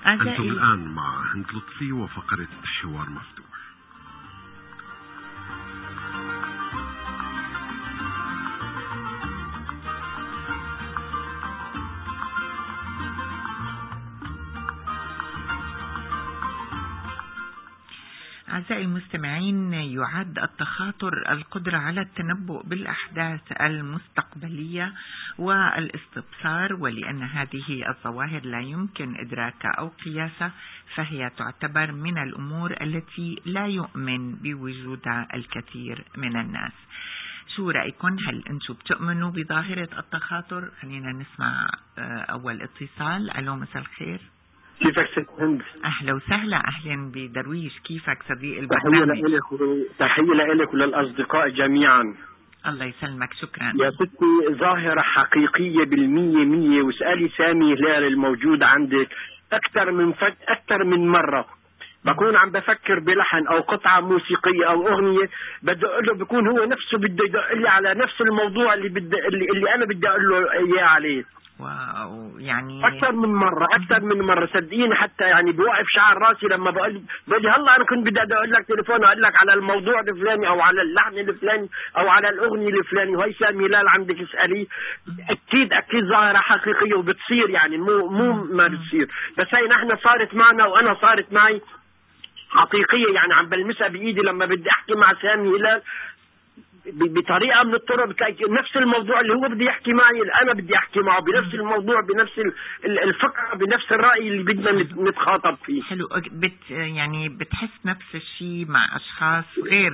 أنتم الآن مع هند لطفي وفقرة حوار مفتوح. أعزائي المستمعين، يعد التخاطر القدرة على التنبؤ بالأحداث المستقبلية والاستبصار، ولأن هذه الظواهر لا يمكن إدراكها أو قياسها فهي تعتبر من الأمور التي لا يؤمن بوجودها الكثير من الناس. شو رأيكم؟ هل أنتم بتؤمنوا بظاهرة التخاطر؟ خلينا نسمع أول اتصال. ألو، مساء الخير. كيفك ست هند؟ أهلا وسهلا. أهلا بدرويش، كيفك صديق البرنامج؟ تحية لك وللأصدقاء جميعا. الله يسلمك، شكرا يا ستي. ظاهرة حقيقية بالمية، واسألي سامي هلال الموجود عندك أكثر من مرة بكون عم بفكر بلحن أو قطعة موسيقية أو أغنية، بدي أقول له بكون هو نفسه بده يدق لي على نفس الموضوع اللي أنا بدي أقول له إياه عليه. واو، يعني أكثر من مرة صدقيني. حتى يعني بوقف شعر راسي لما بقول هلا أنا كنت بدي أقول لك تليفون أقول لك على الموضوع الفلاني أو على اللحن الفلاني أو على الأغنية الفلاني، وهي سامي هلال عندك اسأليه. أكيد ظاهرة حقيقية وبتصير، يعني مو ما بتصير، بس هي نحن صارت معنا وأنا صارت معي حقيقية. يعني عم بلمسها بإيدي لما بدي أحكي مع سامي هلال بطريقة من الطرق، نفس الموضوع اللي هو بدي يحكي معي أنا بدي أحكي معه بنفس الموضوع، بنفس الفكرة، بنفس الرأي اللي بدنا نتخاطب فيه. حلو. يعني بتحس نفس الشيء مع أشخاص غير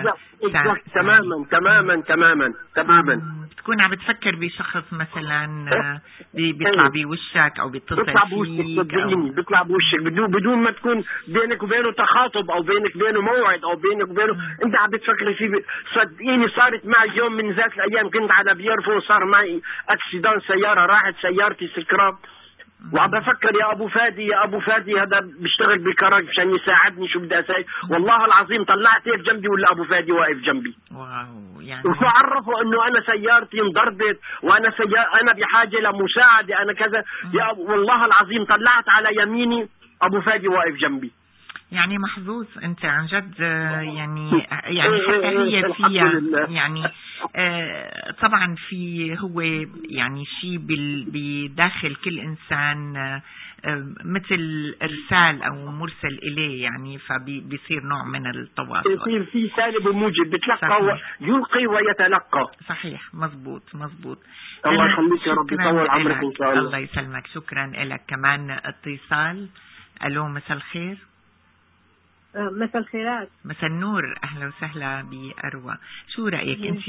تماما. بتكون عم بتفكر بشخص مثلا بيطلع بوشك أو بيتصل فيك، بيطلع بوشك بدون ما تكون بينك وبينه تخاطب أو بينك وبينه موعد أو بينك وبينه أنت عم بتفكر فيه. صدقيني صارت معي يوم من ذات الأيام، كنت على بيرفو وصار معي أكسيدان سيارة، راحت سيارتي سكراب، وعم بفكر يا ابو فادي هذا بيشتغل بالكراج مشان يساعدني، شو بدي اسوي؟ والله العظيم طلعت هيك جنبي ولا ابو فادي واقف جنبي. واو، يعني وشو عرفوا انه انا سيارتي انضربت وانا انا بحاجه لمساعده انا كذا. والله العظيم طلعت على يميني ابو فادي واقف جنبي. يعني محظوظ انت عن جد. يعني حتى هي فيها يعني طبعا في هو يعني شيء بداخل كل انسان مثل ارسال او مرسل اليه، يعني فبيصير نوع من التواصل، يصير في سالب وموجب، بتلقى يلقي ويتلقى. صحيح، مزبوط. الله يخليك يا رب، يطول عمرك ان شاء الله. الله يسلمك، شكرا لك. كمان اتصال. الو، مساء الخير. مساء الخيرات. مساء النور، أهلا وسهلا بأروى. شو رأيك أنت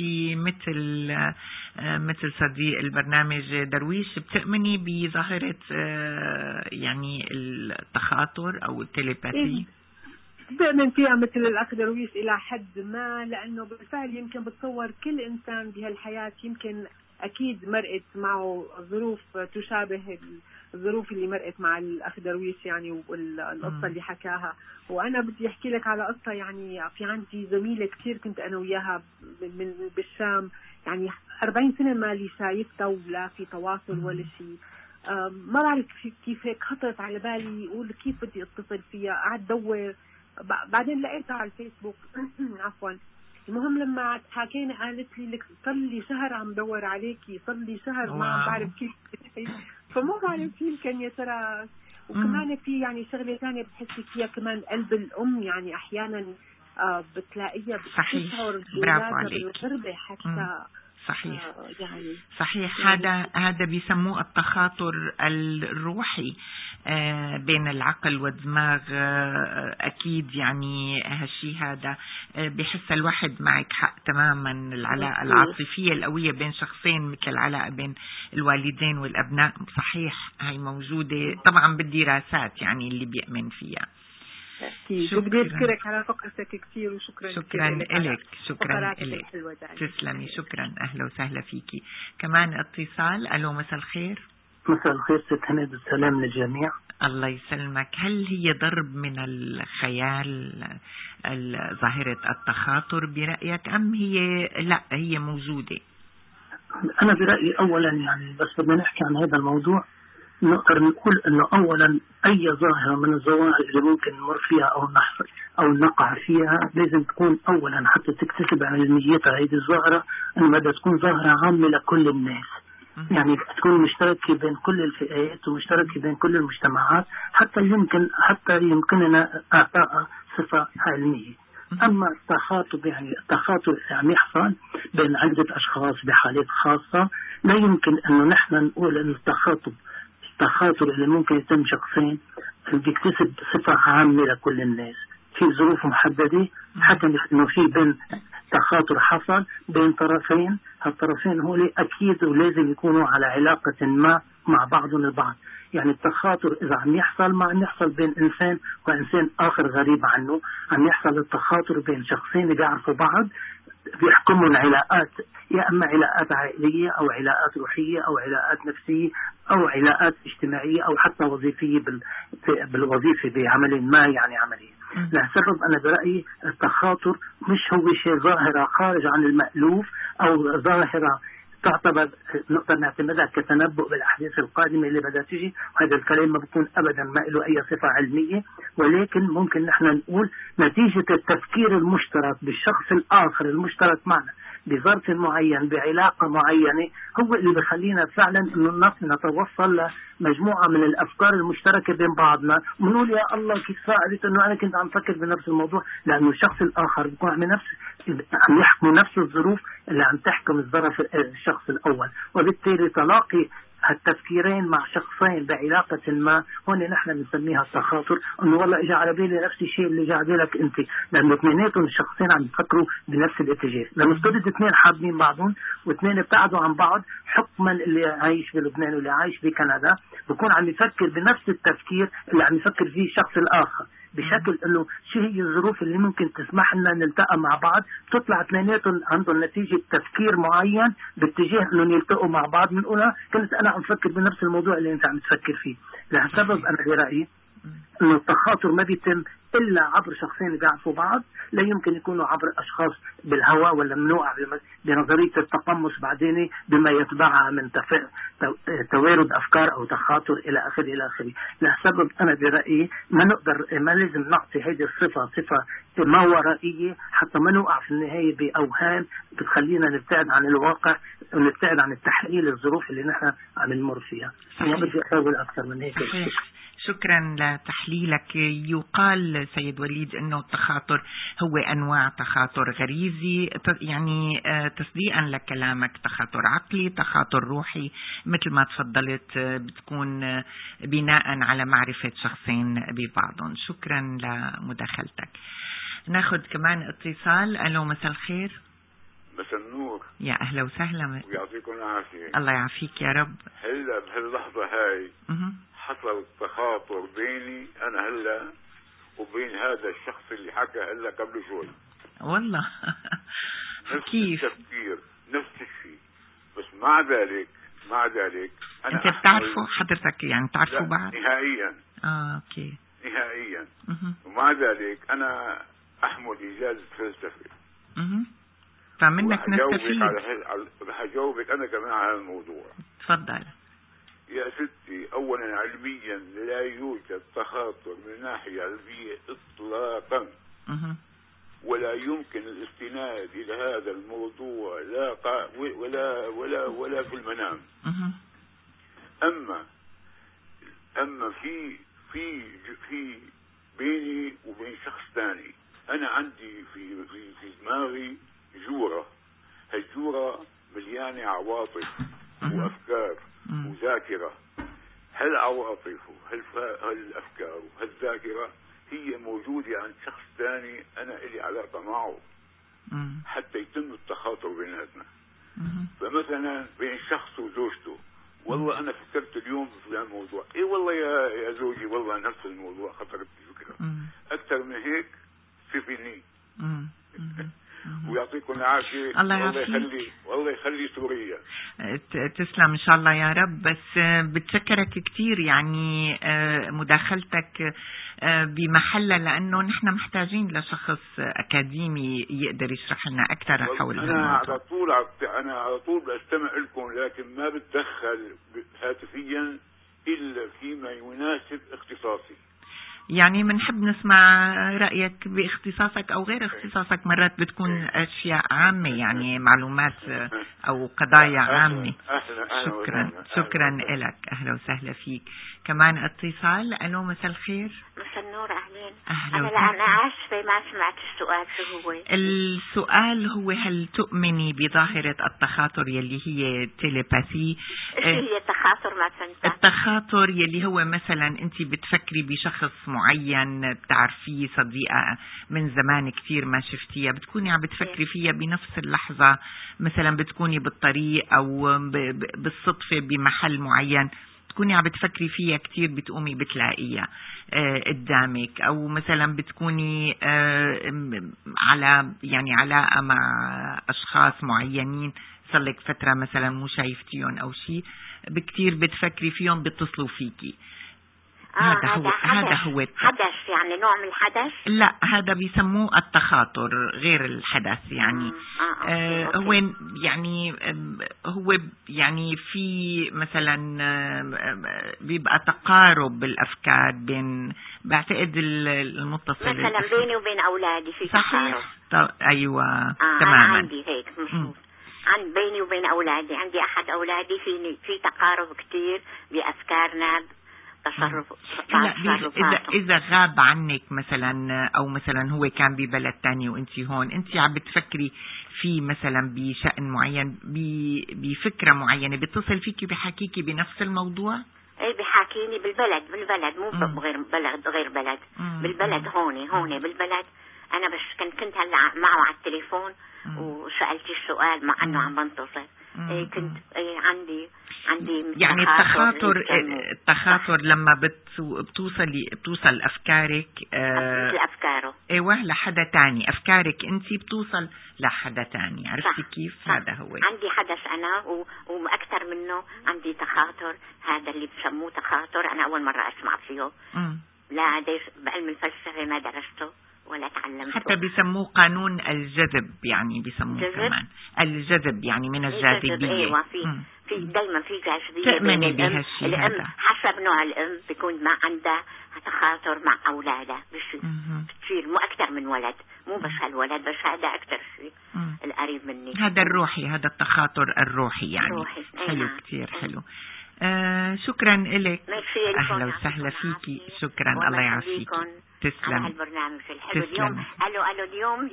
مثل صديق البرنامج درويش، بتؤمني بظاهرة يعني التخاطر أو التليباثي؟ بؤمن فيها مثل الأخ درويش إلى حد ما، لأنه بالفعل يمكن بتصور كل إنسان بهالحياة يمكن أكيد مرقت معه ظروف تشابه الظروف اللي مرقت مع الأخ درويش يعني، والقصة اللي حكاها. وأنا بدي أحكي لك على قصة. يعني في عندي زميلة كثير كنت أنا وياها بالشام، يعني 40 سنة ما لي شايفتها ولا في تواصل ولا شيء. ما بعرف كيف هيك خطرت على بالي أقول كيف بدي أتصل فيها. قعدت دور، بعدين لقيتها على الفيسبوك عفوا. المهم لما حكينا قالت لي لك صار لي شهر عم دور عليكي، صار لي شهر ما عم بعرف كيف. فما بعرف يمكن يا ترى. وكمان في يعني شغله ثانيه بتحسي فيها كمان، قلب الام يعني احيانا بتلاقيها بتشعر بالغربه حتى. صحيح. يعني صحيح. هذا بيسموه التخاطر الروحي بين العقل والدماغ. أكيد يعني هالشي هذا بحس الواحد معك حق تماما. العلاقة العاطفية القوية بين شخصين مثل العلاقة بين الوالدين والأبناء، صحيح هاي موجودة طبعا بالدراسات يعني اللي بيؤمن فيها. بدي أشكرك على فقرتك كثير، وشكرا لك. شكرا لك، تسلمي. شكرا، أهلا وسهلا فيكي. كمان اتصال. ألو، مساء الخير. مساء الخير ست هند، السلام للجميع. الله يسلمك. هل هي ضرب من الخيال ظاهرة التخاطر برأيك، أم هي موجودة؟ أنا برأيي أولا يعني بس بدنا نحكي عن هذا الموضوع، نقدر نقول انه اولا اي ظاهرة من الظواهر اللي ممكن نمر فيها او نحصل او نقع فيها لازم تكون اولا حتى تكتسب علميتها هذه الظاهرة ان بدها تكون ظاهرة عامة لكل الناس، يعني تكون مشتركة بين كل الفئات ومشتركة بين كل المجتمعات حتى يمكننا اعطاء صفة علمية. اما التخاطب يعني التخاطب يعني يحصل بين عدة اشخاص بحالات خاصة، لا يمكن انه نحن نقول ان التخاطب اللي ممكن يتم شخصين بيكتسب صفة عامة لكل الناس في ظروف محددة. حكم انه في بين تخاطر حصل بين طرفين، هالطرفين هو اكيد ولازم يكونوا على علاقة ما مع بعضهم البعض. يعني التخاطر اذا عم يحصل ما عم يحصل بين انسان وانسان اخر غريب عنه، عم يحصل التخاطر بين شخصين بيعرفوا بعض بيحكموا علاقات، يا اما علاقات عائلية او علاقات روحية او علاقات نفسية او علاقات اجتماعية او حتى وظيفية بالوظيفة بعمل ما يعني عملية. لسبب أنا برأيي التخاطر مش هو شيء ظاهرة خارج عن المألوف أو ظاهرة تعتبر نقدر نعتمدها كتنبؤ بالأحداث القادمة اللي بدها تيجي، وهذا الكلام ما بيكون أبدا ما له أي صفة علمية، ولكن ممكن نحن نقول نتيجة التفكير المشترك بالشخص الآخر المشترك معنا بظرف معين بعلاقة معينة هو اللي بخلينا فعلا انه نتوصل لمجموعة من الافكار المشتركة بين بعضنا، ونقول يا الله كيف فعلت انه انا كنت عم فكر بنفس الموضوع، لانه الشخص الاخر بيكون عم يحكم نفس الظروف اللي عم تحكم الشخص الاول، وبالتالي تلاقي هالتفكيرين مع شخصين بعلاقة ما هون نحن بنسميها التخاطر، انه والله اجى على بالي نفس الشيء اللي جاء على بالك انت، لانه اثنيناتهم الشخصين عم يفكروا بنفس الاتجاه. لما افترض اثنين حابين بعضهم واثنين ابتعدوا عن بعض، حكما اللي عايش بلبنان واللي عايش بكندا بكون عم يفكر بنفس التفكير اللي عم يفكر فيه الشخص الاخر، بشكل انه شو هي الظروف اللي ممكن تسمح لنا نلتقى مع بعض، تطلع اثنيناتهم عندهم نتيجة تفكير معين باتجاه انهم يلتقوا مع بعض، بنقولها كنت انا عم فكر بنفس الموضوع اللي انت عم تفكر فيه. لهالسبب انا برأيي انه التخاطر ما بيتم الا عبر شخصين بيعرفوا بعض، لا يمكن يكونوا عبر اشخاص بالهواء ولا ممنوع بنظرية التقمص بعدين بما يتبعها من توارد افكار او تخاطر الى اخره الى اخره. لهالسبب انا برأيي ما لازم نعطي هذه الصفة صفة ما ورائية حتى ما نوقع في النهاية باوهام بتخلينا نبتعد عن الواقع ونبتعد عن التحليل الظروف اللي نحن عم نمر فيها. ما بدي اطول اكثر من هيك. شكرا لتحليلك. يقال سيد وليد أنه التخاطر هو أنواع تخاطر غريزي، يعني تصديقا لكلامك تخاطر عقلي، تخاطر روحي، مثل ما تفضلت بتكون بناء على معرفة شخصين ببعضهم. شكرا لمداخلتك. ناخذ كمان اتصال. ألو، مساء الخير. مساء النور. يا أهلا وسهلا. ويعطيكم العافية. الله يعافيك يا رب. هلا بهاللحظة هاي حصل تخاطر بيني أنا هلا وبين هذا الشخص اللي حكى هلا قبل شوي. والله كيف؟ نفس التفكير نفس الشيء، بس مع ذلك أنا أنت بتعرفوا حضرتك يعني تعرفوا بعض؟ نهائيا. أوكي. نهائيا. ومع ذلك أنا أحمل إجازة فلسفة. فمنك نستفيد. رح أجاوبك أنا كمان على الموضوع. تفضل. يا ستي، أولا علميا لا يوجد تخاطر من الناحية علمية إطلاقا، ولا يمكن الاستناد إلى هذا الموضوع لا ولا في المنام. أما في بيني وبين شخص ثاني، أنا عندي في دماغي جورة، هالجورة مليانة عواطف وأفكار وذاكرة. هالعواطف هالأفكار وهالذاكرة هي موجودة عند شخص ثاني أنا إلي علاقة معه حتى يتم التخاطر بيناتنا. فمثلا بين شخص وزوجته، والله أنا فكرت اليوم في فلان موضوع، إيه والله يا زوجي والله نفس الموضوع خطرت بفكرة أكثر من هيك سيبيني. ويعطيكم العافية. والله يخلي سوريا. تسلم إن شاء الله يا رب. بس بتشكرك كتير يعني مداخلتك بمحلة، لأنه نحن محتاجين لشخص أكاديمي يقدر يشرح لنا أكثر حول أنا على طول بستمع لكم، لكن ما بتدخل هاتفيا إلا فيما يناسب اختصاصي. يعني بنحب نسمع رأيك باختصاصك أو غير اختصاصك. مرات بتكون أشياء عامة، يعني معلومات أو قضايا عامة. شكرا لك، أهلا وسهلا فيك. كمان اتصال. ألو، مساء الخير. مساء النور، أهلين. أهلا. أنا عارفة ما سمعت السؤال شو هو. السؤال هو هل تؤمني بظاهرة التخاطر يلي هي تيليباثي؟ ايش هي التخاطر؟ ما فهمت. التخاطر يلي هو مثلا انت بتفكري بشخص معين بتعرفيه، صديقة من زمان كتير ما شفتيها، بتكوني عم بتفكري فيها بنفس اللحظة، مثلا بتكوني بالطريق او بالصدفة بمحل معين تكوني عم بتفكري فيها كتير، بتقومي بتلاقيها قدامك، او مثلا بتكوني على يعني علاقة مع اشخاص معينين صار لك فترة مثلا مو شايفتيهم او شيء، بكتير بتفكري فيهم بيتصلوا فيكي. هذا هو حدث، يعني نوع من الحدث. لا، هذا بيسموه التخاطر غير الحدث. يعني هو يعني هو يعني في مثلا بيبقى تقارب بالافكار بين، بعتقد المتصل مثلا بيني وبين اولادي في صحيح. ايوه تماما. أنا عندي هيك مشهور. عن بيني وبين اولادي، عندي احد اولادي في تقارب كتير بافكارنا، تصرف. إذا غاب عنك مثلا، أو مثلا هو كان ببلد تاني وأنت هون، أنت عم بتفكري في مثلا بشأن معين، بفكرة معينة، بيتصل فيكي بحكيكي بنفس الموضوع؟ ايه، بحاكيني بالبلد مو غير بلد. بالبلد هون بالبلد. أنا بس كنت هلا معه على التليفون وسألتي السؤال مع أنه عم بنتصل. كنت عندي يعني التخاطر لما بتوصل أفكارك لأفكاره ايوه لحدا تاني، أفكارك أنت بتوصل لحدا تاني. عرفتي كيف؟ صح. هذا هو. عندي حدث أنا وأكثر منه عندي تخاطر. هذا اللي بسموه تخاطر أنا أول مرة أسمع فيه. لا بعلم الفلسفة ما درسته ولا تعلمته. حتى بيسموه قانون الجذب، يعني بيسموه كمان الجذب، يعني من الجاذبية. ايوه، في دايما في جاذبية. تؤمني بهالشيء الأم هذا؟ حسب نوع الأم بيكون ما عندها تخاطر مع أولادها، بتصير مو أكثر من ولد، مو بس هالولد، بس هذا أكثر شيء القريب مني. هذا الروحي، هذا التخاطر الروحي يعني. روحي. حلو كتير حلو. شكرا لك، أهلا وسهلا فيكي. شكرا، الله يعافيك. تسلم على هالبرنامج الحلو. اليوم اليوم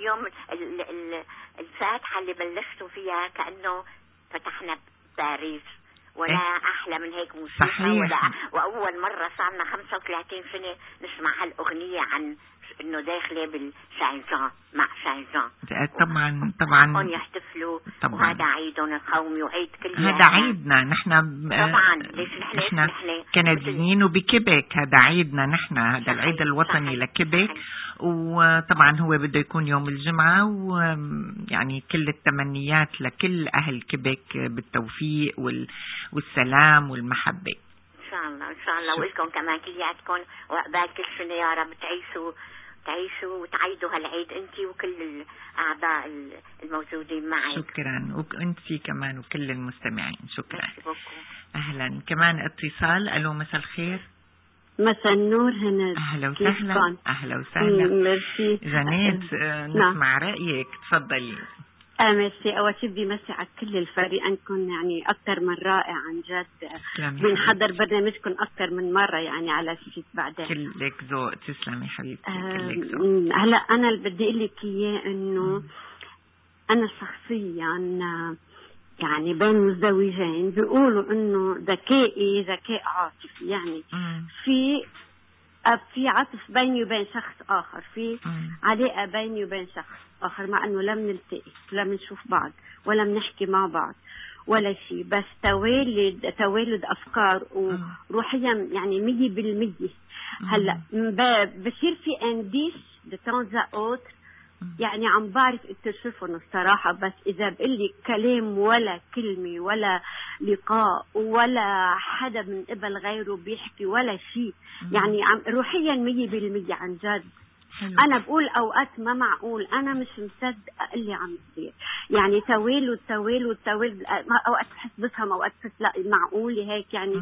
الفاتحة اللي بلشتوا فيها كأنه فتحنا باريس، ولا أحلى من هيك موسيقى. وأول مرة صارنا 35 سنة نسمع هالأغنية عن إنه داخلة بالساينزان مع ساينزان. طبعا هم يحتفلوا، وهذا عيدهم القومي وعيد كل هذا عيدنا نحن. طبعا ليش نحن كنديين وبكيبك، هذا عيدنا نحن، هذا العيد الوطني لكيبك. وطبعا هو بده يكون يوم الجمعة، ويعني كل التمنيات لكل أهل كيبك بالتوفيق والسلام والمحبة إن شاء الله ولكم كمان كلياتكم، وعقبال كل سنة يا رب تعيشوا وتعيدوا هالعيد انت وكل الأعضاء الموجودين معي. شكرا، وانت كمان وكل المستمعين. شكرا. أهلا. كمان اتصال. ألو، مساء الخير. مساء النور هند. أهلا وسهلا. أهلا وسهلا. ميرسي جانيت. نسمع رأيك، تفضلي. ميرسي. أول شيء بدي مسي على كل الفريق، أنكم يعني أكثر من رائع عن جد. بنحضر برنامجكم أكثر من مرة يعني على الشيء بعدين. كلك ذوق. تسلمي حبيبتي. كلك ذوق. هلا أنا اللي بدي أقول لك إياه إنه أنا شخصيا يعني بين مزدوجين بيقولوا إنه ذكائي ذكاء عاطفي، يعني في عطف بيني وبين شخص آخر، في علاقة بيني وبين شخص آخر، مع أنه لم نلتقي ولا بنشوف بعض ولا بنحكي مع بعض ولا شيء، بس توالد أفكار وروحيا يعني 100%. هلا بصير في انديس de temps à autre، يعني عم بعرف اكتشفهم الصراحة، بس إذا بقلي كلام ولا كلمة ولا لقاء ولا حدا من قبل غيره بيحكي ولا شيء، يعني روحيا 100% عن جد. أنا بقول أوقات ما معقول، أنا مش مصدقة اللي عم يصير، يعني توالد أوقات بحس بفهم، أوقات بحس لا معقول هيك يعني.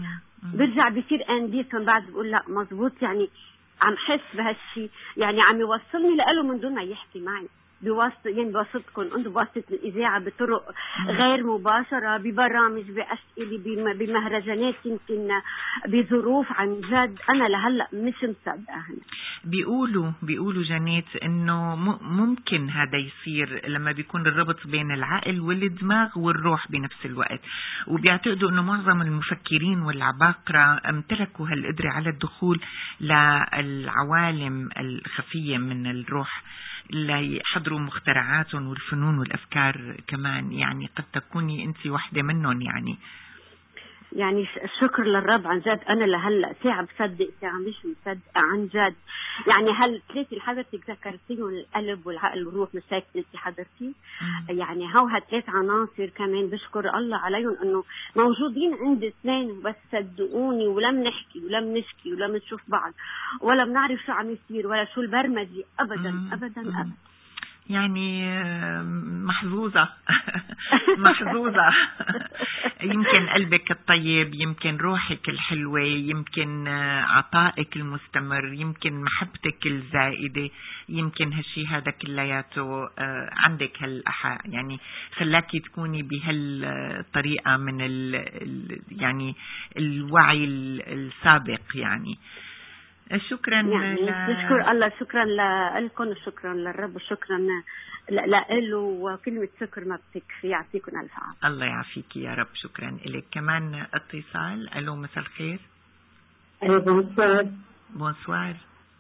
برجع بصير انديس من بعد بقول لا مزبوط، يعني عم حس بهالشي، يعني عم يوصلني لإله من دون ما يحكي معي، بواسطتكم انتم، بواسطة الإذاعة، بطرق غير مباشرة، ببرامج، بأسئلة، بمهرجانات، يمكن بظروف عن جد أنا لهلأ مش مصدقة. بيقولوا جانيت إنه ممكن هذا يصير لما بيكون الربط بين العقل والدماغ والروح بنفس الوقت، وبيعتقدوا إنه معظم المفكرين والعباقرة امتلكوا هالقدرة على الدخول للعوالم الخفية من الروح ليحضروا مخترعاتهم والفنون والأفكار كمان. يعني قد تكوني أنت واحدة منهم. يعني الشكر للرب عن جد. أنا لهلأ ساعة بصدق ساعة مش مصدقة عن جد. يعني هالثلاثة اللي حضرتك ذكرتيهم، القلب والعقل والروح، مش هيك انت حضرتي؟ يعني هالثلاث عناصر كمان بشكر الله عليهم انه موجودين عند اثنين بس. صدقوني، ولم نحكي ولم نشكي ولم نشوف بعض ولا بنعرف شو عم يصير ولا شو البرمجة أبدا أبدا أبدا. يعني محظوظة محظوظة. يمكن قلبك الطيب، يمكن روحك الحلوة، يمكن عطائك المستمر، يمكن محبتك الزائدة، يمكن هالشي هذا كلياته عندك يعني خلاكي تكوني بهالطريقة من يعني الوعي السابق. يعني شكرا. يعني نشكر الله، شكرا لكم وشكرا للرب وشكرا لإله، وكلمة شكر ما بتكفي. يعطيكم ألف عافية. الله يعافيك يا رب. شكرا لك. كمان اتصال. ألو، مساء الخير. بونسوار. بونسوار.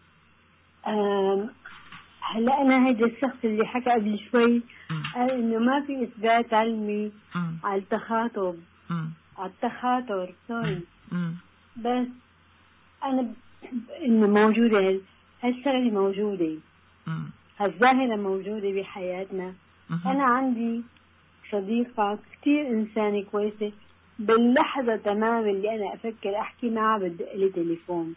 هلا أنا هيدا الشخص اللي حكى قبل شوي قال إنه ما في إثبات علمي على التخاطر سوري، بس أنا إنه موجودة هالشغلة، موجودة هالظاهرة موجودة بحياتنا. أنا عندي صديقة كتير إنسانة كويسة، باللحظة تماما اللي أنا أفكر أحكي معها بدق لي تليفون،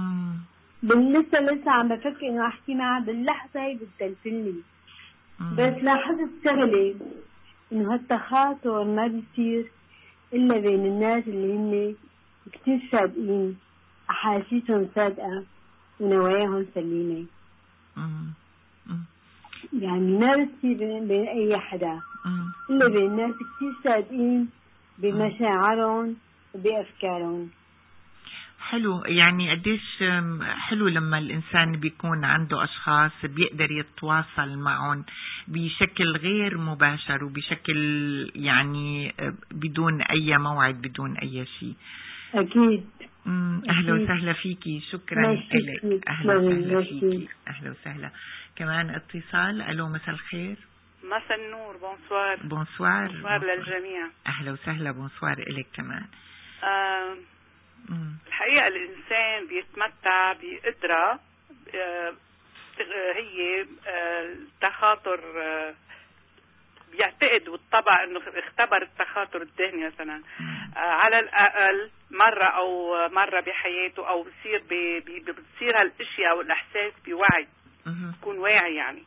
لسه عم بفكر إنه أحكي معها باللحظة هي بتتلفني. بس لاحظت شغلة، إنه هالتخاطر ما بيصير إلا بين الناس اللي هن كتير صادقين، أحاسيسهم صادقة ونواياهم سليمة. يعني ما بتصير بين أي حدا إلا بين ناس كتير صادقين بمشاعرهم وبأفكارهم. حلو. يعني قديش حلو لما الإنسان بيكون عنده أشخاص بيقدر يتواصل معهم بشكل غير مباشر وبشكل يعني بدون أي موعد، بدون أي شيء. أكيد. أهلا وسهلا فيكي. شكرا لك. أهلا وسهلا فيكي. أهلا وسهلا. كمان اتصال. ألو، مساء الخير. مساء النور. بونسوار. بونسوار. بونسوار للجميع. أهلا وسهلا. بونسوار إليك كمان. الحقيقة الإنسان بيتمتع بقدرة هي التخاطر، بيعتقد والطبع انه اختبر التخاطر الذهني مثلا على الاقل مرة او مرة بحياته، او بتصير هالاشياء والاحساس بوعي، يكون واعي يعني.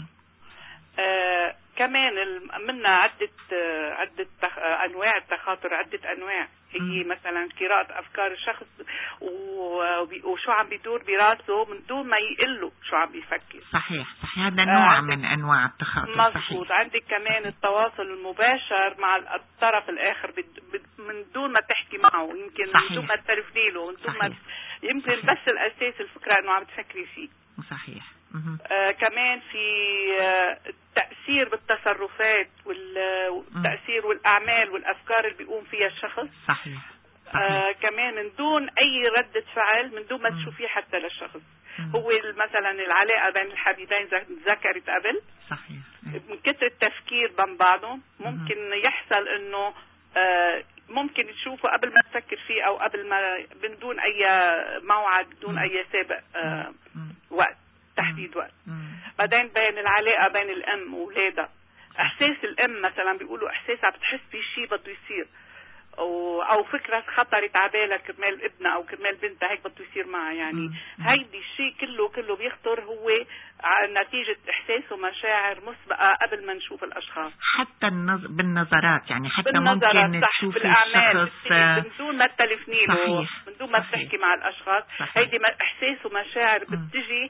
كمان منا عدة انواع التخاطر، عدة انواع. هي مثلا قراءة افكار الشخص وشو عم بيدور براسه من دون ما يقله شو عم بيفكر. صحيح. هذا نوع من انواع التخاطر. مظبوط. عندك كمان التواصل المباشر مع الطرف الاخر من دون ما تحكي معه، يمكن من دون ما تتلفني له، من دون ما يمكن بس الاساس الفكرة انه عم تفكري فيه. صحيح. كمان في التأثير بالتصرفات والتأثير والأعمال والأفكار اللي بيقوم فيها الشخص. صحيح. كمان من دون أي ردة فعل، من دون ما تشوفيه حتى للشخص. هو مثلا العلاقة بين الحبيبين ذكرت قبل. صحيح. من كتر التفكير بين بعضهم ممكن يحصل إنه ممكن تشوفه قبل ما تفكر فيه، أو قبل ما من دون أي موعد، بدون أي سابق وقت، تحديد وقت. بعدين بين العلاقة بين الأم وولادها، إحساس الأم مثلا بيقولوا إحساس عم بتحس بشيء بده يصير، او فكرة خطرت على بالها كرمال ابنها او كرمال بنتها هيك بده يصير معها. يعني هيدي الشيء كله بيخطر هو نتيجة احساس ومشاعر مسبقة قبل ما نشوف الاشخاص. حتى بالنظرات، يعني حتى ممكن تشوفي الشخص من دون ما تلفني له، من دون ما تحكي مع الاشخاص. هيدي احساس ومشاعر بتجي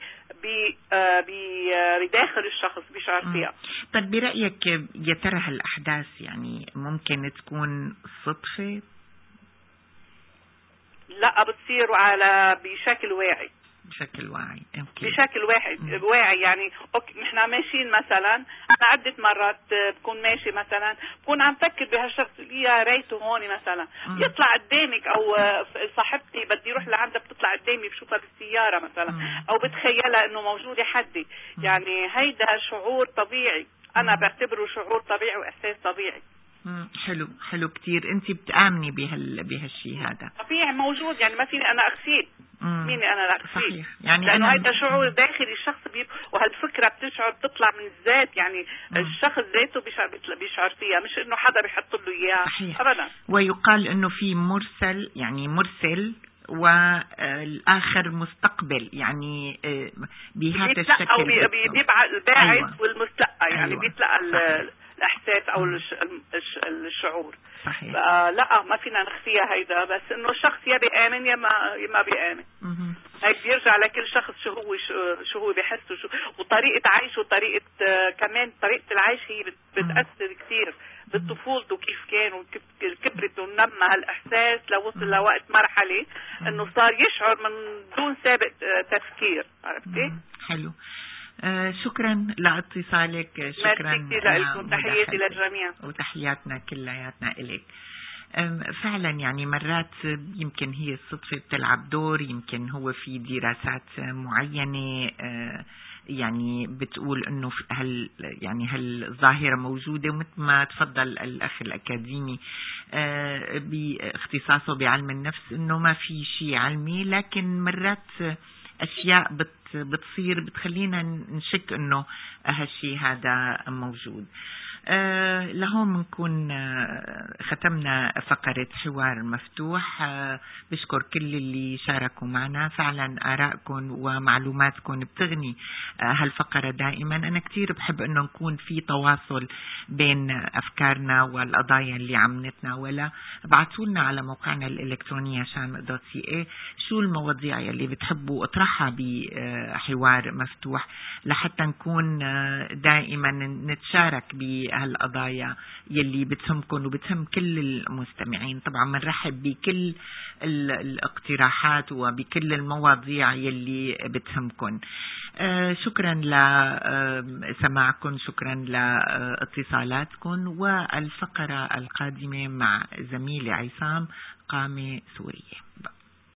بداخل الشخص بيشعر فيها. طيب برأيك يا ترى هالأحداث يعني ممكن تكون صدفة؟ لا، بتصير بشكل واعي. بشكل واعي. بشكل واعي. يعني اوكي نحن ماشيين مثلا، انا عدة مرات بكون ماشي مثلا بكون عم فكر بهالشخص يا ريته هون مثلا يطلع قدامك، او صاحبتي بدي اروح لعندها بتطلع قدامي بشوفها بالسيارة مثلا، او بتخيلها انه موجودة حدي. يعني هيدا شعور طبيعي، انا بعتبره شعور طبيعي واحساس طبيعي. حلو كتير. انت بتآمني بهالشيء هذا؟ طبيعي موجود، يعني ما فيني انا اخفيه. ميني انا لا اخفيه. صحيح. يعني لانه هيدا شعور داخلي الشخص وهالفكره بتطلع من الذات. يعني الشخص ذاته بيشعر فيها، مش انه حدا بيحط له اياها ابدا. ويقال انه في مرسل والآخر مستقبل، يعني بهذا الشكل أو بيبقى الباعث والمستلقى. يعني بيتلقى الإحساس أو الشعور. صحيح. لا ما فينا نخفيها هيدا، بس إنه الشخص يا بيآمن يا ما بيآمن. هيك بيرجع لكل شخص شو هو بيحس وطريقة عيشه وطريقة كمان طريقة العيش هي بتأثر كثير بطفولته، كيف كان وكيف كبرت ونمى هالإحساس لوصل لوقت مرحلة إنه صار يشعر من دون سابق تفكير. عرفتي؟ حلو. شكرا لاتصالك. شكرا لكم. تحياتي للجميع وتحياتنا كلياتنا إليك. فعلا يعني مرات يمكن هي الصدفة بتلعب دور، يمكن هو في دراسات معينة يعني بتقول انه هالظاهرة موجودة، ومثل ما تفضل الاخ الاكاديمي باختصاصه بعلم النفس انه ما في شيء علمي، لكن مرات اشياء بتصير بتخلينا نشك انه هالشيء هذا موجود. لهون بنكون ختمنا فقرة حوار مفتوح. بشكر كل اللي شاركوا معنا، فعلا آرائكم ومعلوماتكم بتغني هالفقرة دائما. أنا كتير بحب أنه نكون في تواصل بين أفكارنا والقضايا اللي عم نتناولها. ابعتوا لنا على موقعنا الإلكتروني sham.ca شو المواضيع اللي بتحبوا اطرحها بحوار مفتوح، لحتى نكون دائما نتشارك بهالقضايا يلي بتهمكم وبتهم كل المستمعين. طبعا بنرحب بكل الاقتراحات وبكل المواضيع يلي بتهمكم. شكرا لسماعكم، شكرا لاتصالاتكم. والفقرة القادمة مع زميلي عصام قامة سورية.